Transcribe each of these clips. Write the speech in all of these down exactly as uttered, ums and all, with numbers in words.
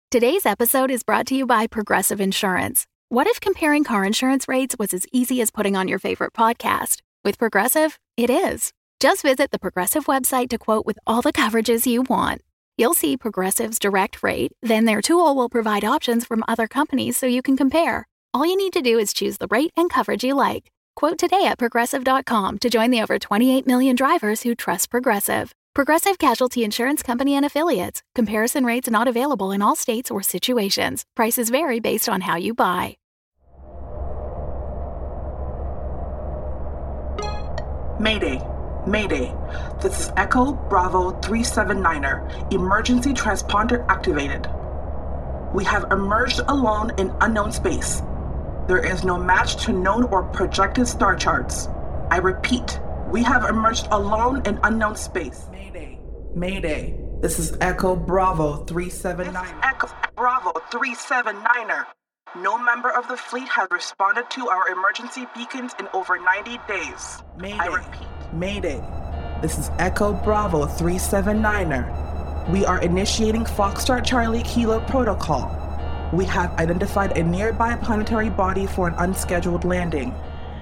Today's episode is brought to you by Progressive Insurance. What if comparing car insurance rates was as easy as putting on your favorite podcast? With Progressive, it is. Just visit the Progressive website to quote with all the coverages you want. You'll see Progressive's direct rate, then their tool will provide options from other companies so you can compare. All you need to do is choose the rate and coverage you like. Quote today at progressive dot com to join the over twenty-eight million drivers who trust Progressive. Progressive Casualty Insurance Company and Affiliates. Comparison rates not available in all states or situations. Prices vary based on how you buy. Mayday. Mayday. This is Echo Bravo three seven niner. Emergency transponder activated. We have emerged alone in unknown space. There is no match to known or projected star charts. I repeat, we have emerged alone in unknown space. Mayday. Mayday. This is Echo Bravo three seven niner. Echo Bravo three seven niner. No member of the fleet has responded to our emergency beacons in over ninety days. Mayday. I repeat, Mayday. This is Echo Bravo three seven niner. We are initiating Foxtrot Charlie Kilo protocol. We have identified a nearby planetary body for an unscheduled landing.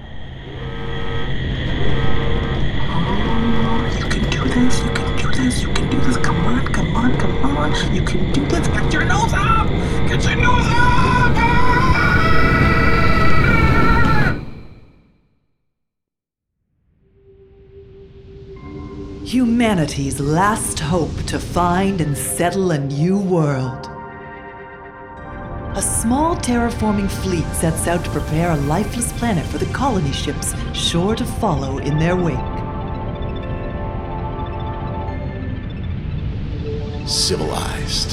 Oh, you can do this, you can do this, you can do this. Come on, come on, come on. You can do this. Get your nose up! Get your nose up! Humanity's last hope to find and settle a new world. A small terraforming fleet sets out to prepare a lifeless planet for the colony ships sure to follow in their wake. Civilized.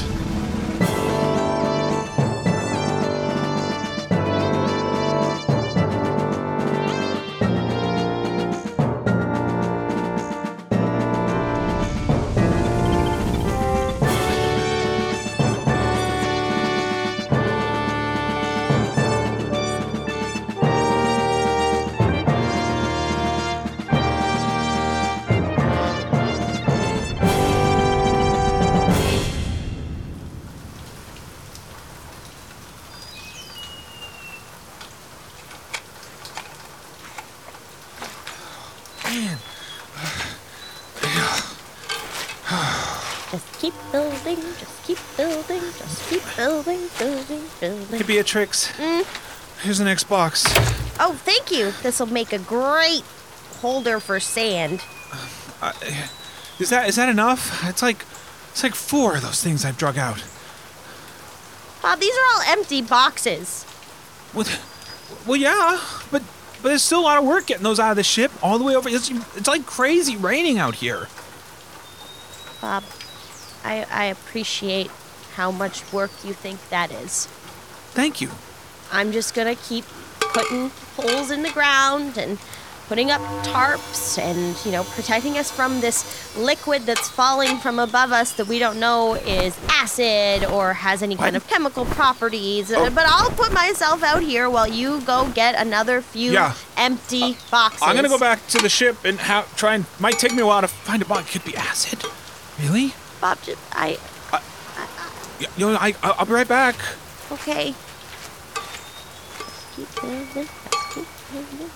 Just keep building, just keep building, just keep building, building, building. Hey, Beatrix. Mm? Here's an Xbox. Oh, thank you. This'll make a great holder for sand. Uh, is that is that enough? It's like it's like four of those things I've drug out. Bob, these are all empty boxes. Well, well, yeah, but but there's still a lot of work getting those out of the ship all the way over. It's, it's like crazy raining out here. Bob, I, I appreciate how much work you think that is. Thank you. I'm just gonna keep putting holes in the ground and putting up tarps and, you know, protecting us from this liquid that's falling from above us that we don't know is acid or has any kind What? of chemical properties. Oh. But I'll put myself out here while you go get another few Yeah. empty boxes. I'm gonna go back to the ship and ha- try and might take me a while to find a box. Could be acid. Really? Bob, just, I... Uh, y- you know, I I'll I'll be right back. Okay. Just keep building, just keep building.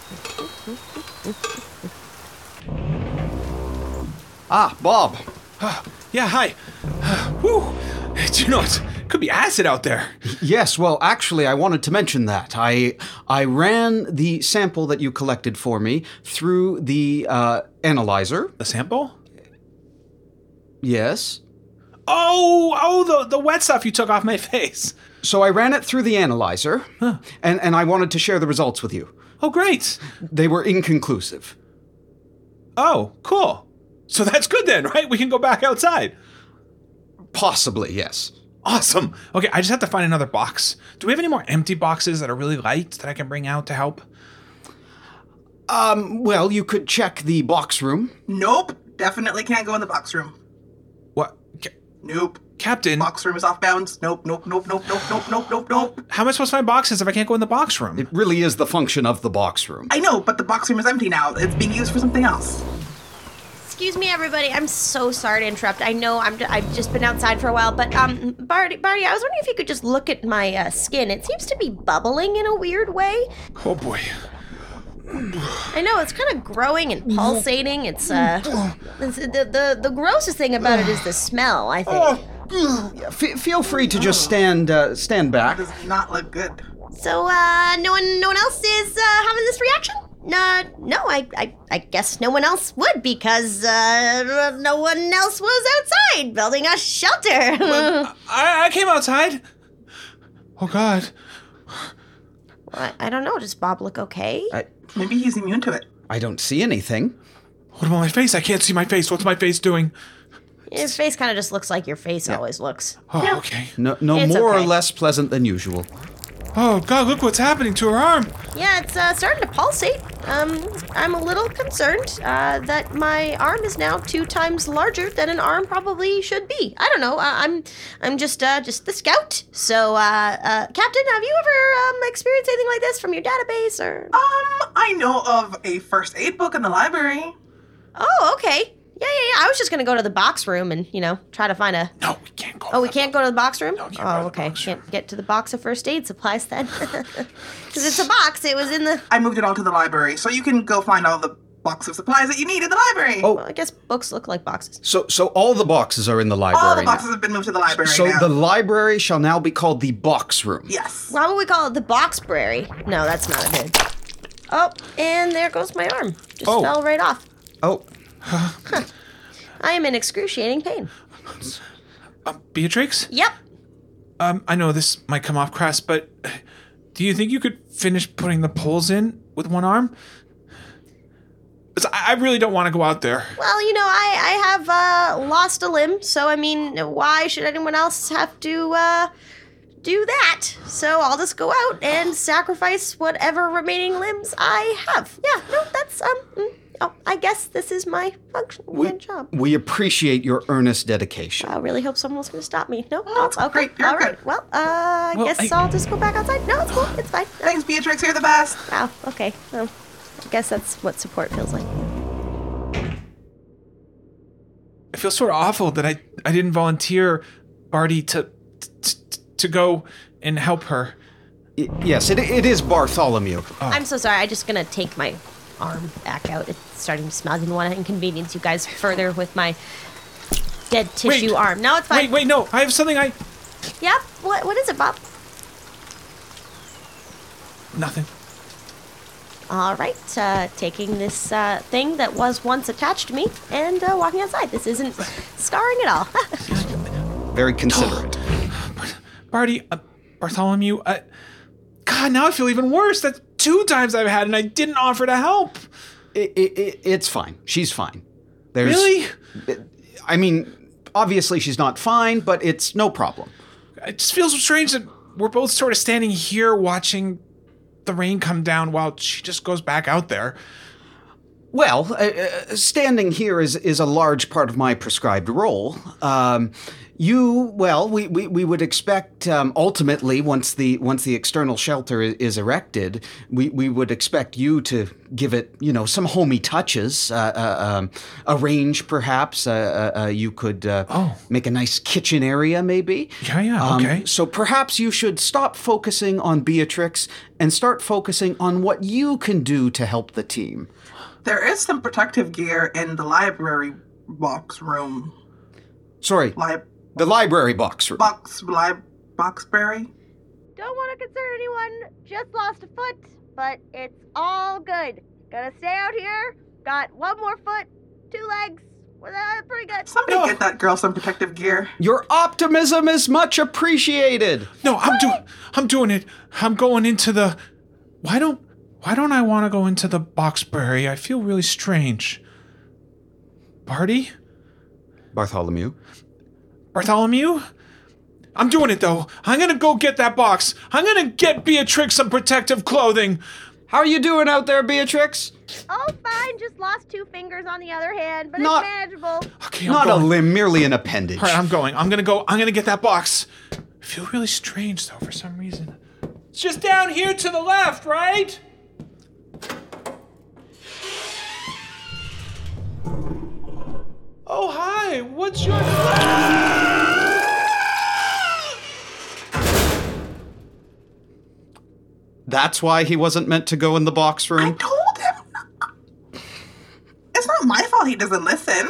Ah, Bob. Yeah, hi. Whew. Do you know it could be acid out there? Yes, well, actually, I wanted to mention that. I I ran the sample that you collected for me through the uh, analyzer. The sample? Yes. Oh, oh, the the wet stuff you took off my face. So I ran it through the analyzer, Huh. and, and I wanted to share the results with you. Oh, great. They were inconclusive. Oh, cool. So that's good then, right? We can go back outside. Possibly, yes. Awesome. Okay, I just have to find another box. Do we have any more empty boxes that are really light that I can bring out to help? Um, well, you could check the box room. Nope. Definitely can't go in the box room. What? Ca- Nope. Captain, Box room is off bounds. Nope, nope, nope, nope, nope, nope, nope, nope, nope. how am I supposed to find boxes if I can't go in the box room? It really is the function of the box room. I know, but the box room is empty now. It's being used for something else. excuse me, everybody. I'm so sorry to interrupt. I know I'm, I've just been outside for a while, but um, Barty, Barty, I was wondering if you could just look at my uh, skin. It seems to be bubbling in a weird way. Oh, boy. I know, it's kind of growing and pulsating. It's, uh, it's, the, the, the grossest thing about it is the smell, I think. Yeah, f- feel free to just stand uh, stand back. Does not look good. So, uh, no one, no one else is uh, having this reaction? Uh, no, I, I, I guess no one else would because uh, no one else was outside building a shelter. I, I came outside. Oh, God. I, I don't know. Does Bob look okay? I, Maybe he's immune to it. I don't see anything. What about my face? I can't see my face. What's my face doing? Your face kind of just looks like your face always looks. Oh, okay. No, no It's more okay. or less pleasant than usual. Oh, God, look what's happening to her arm. Yeah, it's uh, starting to pulsate. Um, I'm a little concerned uh, that my arm is now two times larger than an arm probably should be. I don't know. Uh, I'm, I'm just, uh, just the scout. So, uh, uh, Captain, have you ever um, experienced anything like this from your database or? Um, I know of a first aid book in the library. Oh, okay. Yeah, yeah, yeah. I was just gonna go to the box room and, you know, try to find a. No, we can't go. Oh, we can't go to the box room? No, we can't oh, go to the okay. box room. Can't get to the box of first aid supplies then. Because it's a box. It was in the. I moved it all to the library, so you can go find all the box of supplies that you need in the library. Oh. Well, I guess books look like boxes. So, so all the boxes are in the library. all the now. boxes have been moved to the library So now. the library shall now be called the box room. Yes. Why would we call it the boxbrary? No, that's not a good. Oh, and there goes my arm. Just Oh. fell right off. Oh, I am in excruciating pain. Um, Beatrix? Yep. Um, I know this might come off crass, but do you think you could finish putting the poles in with one arm? 'Cause I I really don't want to go out there. Well, you know, I, I have uh, lost a limb, so I mean, why should anyone else have to uh, do that? So I'll just go out and sacrifice whatever remaining limbs I have. Yeah, no, that's, um, mm, oh, I guess this is my function, we, my job. we appreciate your earnest dedication. I really hope someone was going to stop me. No, Oh, it's okay, great. You're all right. good. Well, uh, I Well, guess I- I'll just go back outside. No, it's cool. It's fine. Uh, Thanks, Beatrix. You're the best. Wow. Okay. Um, I guess that's what support feels like. I feel sort of awful that I, I didn't volunteer Barty to, to to go and help her. Y- yes, it, it is Bartholomew. I'm so sorry. I'm just gonna take my arm back out. It's starting to smell. I didn't want to inconvenience you guys further with my dead tissue Wait. arm. No, it's fine. Wait, wait, no. I have something I... Yep. What? What is it, Bob? Nothing. All right. Uh, taking this uh, thing that was once attached to me and uh, walking outside. This isn't scarring at all. Very considerate. Barty, uh, Bartholomew, uh, God, now I feel even worse. That's two times I've had and I didn't offer to help. It, it, it, it's fine. She's fine. There's, Really? I mean, obviously she's not fine, but it's no problem. It just feels strange that we're both sort of standing here watching the rain come down while she just goes back out there. Well, uh, uh, standing here is, is a large part of my prescribed role. Um, you, well, we, we, we would expect um, ultimately, once the once the external shelter is, is erected, we, we would expect you to give it, you know, some homey touches. Uh, uh, um, arrange, perhaps. Uh, uh, uh, you could uh, Oh. make a nice kitchen area, maybe. Yeah, yeah, Um, okay. So perhaps you should stop focusing on Beatrix and start focusing on what you can do to help the team. There is some protective gear in the library box room. Sorry, Lib the library box room. box lib boxberry. Don't want to concern anyone. Just lost a foot, but it's all good. Gonna stay out here. Got one more foot, two legs. Well, that's pretty good. Somebody No. get that girl some protective gear. Your optimism is much appreciated. No, I'm doing I'm doing it. I'm going into the Why don't why don't I want to go into the Boxberry? I feel really strange. Barty? Bartholomew. Bartholomew? I'm doing it though. I'm gonna go get that box. I'm gonna get Beatrix some protective clothing. How are you doing out there, Beatrix? Oh, fine. Just lost two fingers on the other hand, but Not- it's manageable. Okay, I'm Not going. a limb, merely an appendage. All right, I'm going. I'm gonna go. I'm gonna get that box. I feel really strange though for some reason. It's just down here to the left, right? Oh, hi. What's your... That's why he wasn't meant to go in the box I room? told him. It's not my fault he doesn't listen.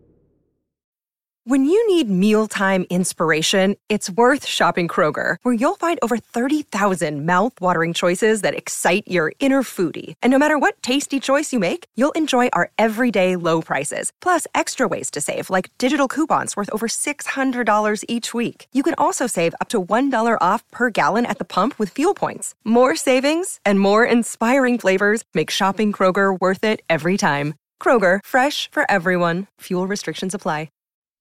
When you need mealtime inspiration, it's worth shopping Kroger, where you'll find over thirty thousand mouth-watering choices that excite your inner foodie. And no matter what tasty choice you make, you'll enjoy our everyday low prices, plus extra ways to save, like digital coupons worth over six hundred dollars each week. You can also save up to one dollar off per gallon at the pump with fuel points. More savings and more inspiring flavors make shopping Kroger worth it every time. Kroger, fresh for everyone. Fuel restrictions apply.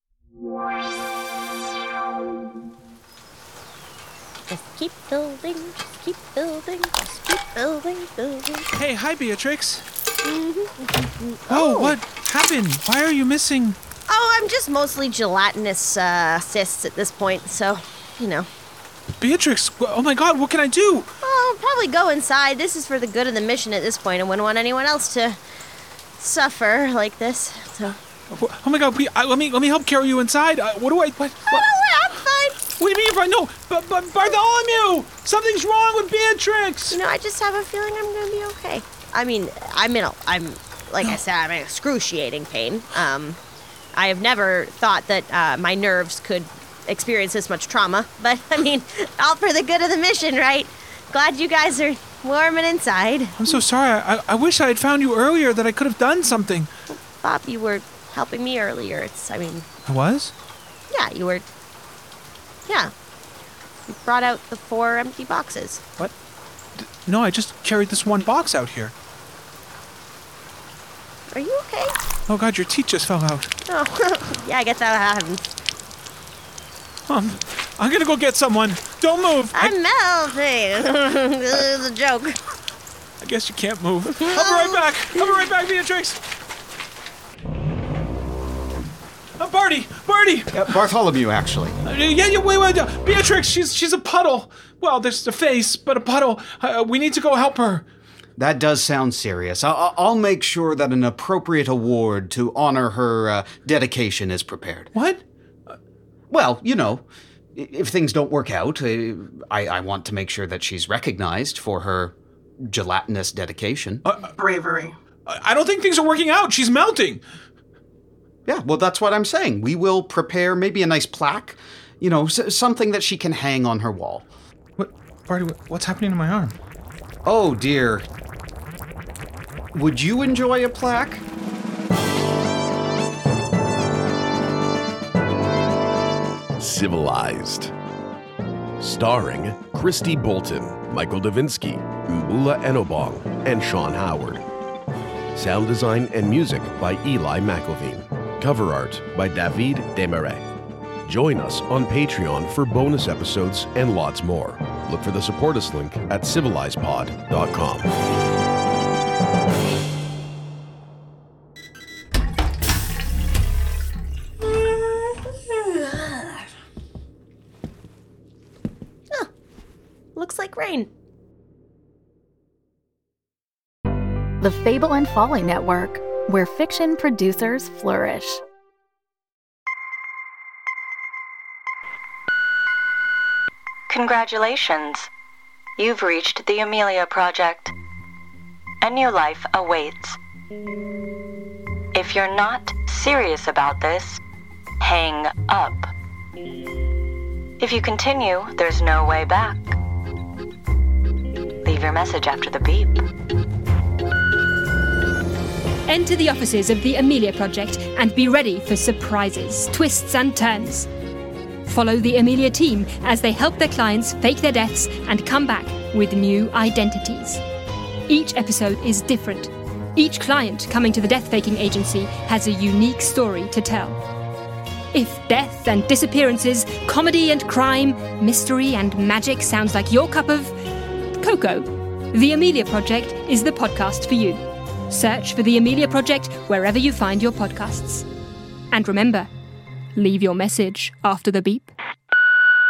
Just keep building, just keep building, just keep building, building. Hey, hi, Beatrix. Mm-hmm. Oh, what happened? Why are you missing? Oh, I'm just mostly gelatinous uh, cysts at this point, so, you know. Beatrix, oh my god, what can I do? Oh, I'll probably go inside. This is for the good of the mission at this point. I wouldn't want anyone else to suffer like this, so... Oh my god, we, uh, let me let me help carry you inside. Uh, what do I... What, what? Oh, I'm fine. What do you mean if I... No, but, but Bartholomew! Something's wrong with Beatrix! You know, I just have a feeling I'm gonna be okay. I mean, I'm in a... I'm... Like I said, I'm in excruciating pain. Um, I have never thought that uh, my nerves could experience this much trauma. But, I mean, all for the good of the mission, right? Glad you guys are warm and inside. I'm so sorry. I, I wish I had found you earlier, that I could have done something. Bob, you were helping me earlier. It's, I mean... I was? Yeah, you were... Yeah. You brought out the four empty boxes. What? D- no, I just carried this one box out here. Are you okay? Oh god, your teeth just fell out. Oh, yeah, I guess that happens. Um, I'm gonna go get someone. Don't move. I'm I, melting. This is a joke. I guess you can't move. I'll be right back. I'll be right back, Beatrix. Uh, Barty! Barty! Uh, Bartholomew, actually. Uh, yeah, yeah, wait, wait. Uh, Beatrix, she's she's a puddle. Well, there's the face, but a puddle. Uh, we need to go help her. That does sound serious. I'll, I'll make sure that an appropriate award to honor her uh, dedication is prepared. What? Well, you know, if things don't work out, uh, I, I want to make sure that she's recognized for her gelatinous dedication. Uh, Bravery. I don't think things are working out. She's melting. Yeah, well, that's what I'm saying. We will prepare maybe a nice plaque, you know, s- something that she can hang on her wall. What, Barty? What, what's happening to my arm? Oh, dear. Would you enjoy a plaque? Civilized. Starring Christy Bolton, Michael Davinsky, Mbula Enobong, and Sean Howard. Sound design and music by Eli McElveen. Cover art by David Desmarais. Join us on Patreon for bonus episodes and lots more. Look for the support us link at civilized pod dot com. Huh. Looks like rain. The Fable and Folly Network, where fiction producers flourish. Congratulations. You've reached the Amelia Project. A new life awaits. If you're not serious about this, hang up. If you continue, there's no way back. Leave your message after the beep. Enter the offices of the Amelia Project and be ready for surprises, twists and turns. Follow the Amelia team as they help their clients fake their deaths and come back with new identities. Each episode is different. Each client coming to the death-faking agency has a unique story to tell. If death and disappearances, comedy and crime, mystery and magic sounds like your cup of cocoa, The Amelia Project is the podcast for you. Search for The Amelia Project wherever you find your podcasts. And remember, leave your message after the beep.